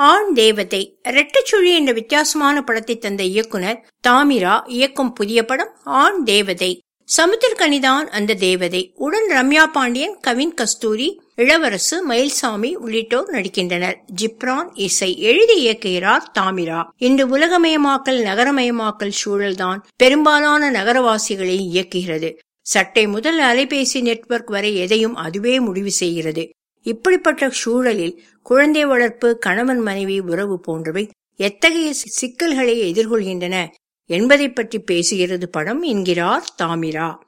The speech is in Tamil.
ஆண் தேவதை ரெட்டச்சுழி என்ற வித்தியாசமான படத்தை தந்த இயக்குனர் தாமிரா இயக்கும் புதிய படம் ஆண் தேவதை. சமுத்திரக்கனிதான் அந்த தேவதை. உடன் ரம்யா பாண்டியன், கவின் கஸ்தூரி, இளவரசு, மயில்சாமி உள்ளிட்டோர் நடிக்கின்றனர். ஜிப்ரான் இசை. எழுதி இயக்குகிறார் தாமிரா. இன்று உலகமயமாக்கல் நகரமயமாக்கல் சூழல்தான் பெரும்பாலான நகரவாசிகளை இயக்குகிறது. சட்டை முதல் அலைபேசி நெட்வொர்க் வரை எதையும் அதுவே முடிவு செய்கிறது. இப்படிப்பட்ட சூழலில் குழந்தை வளர்ப்பு, கணவன் மனைவி உறவு போன்றவை எத்தகைய சிக்கல்களை எதிர்கொள்கின்றன என்பதை பற்றி பேசுகிறது படம் என்கிறார் தாமிரா.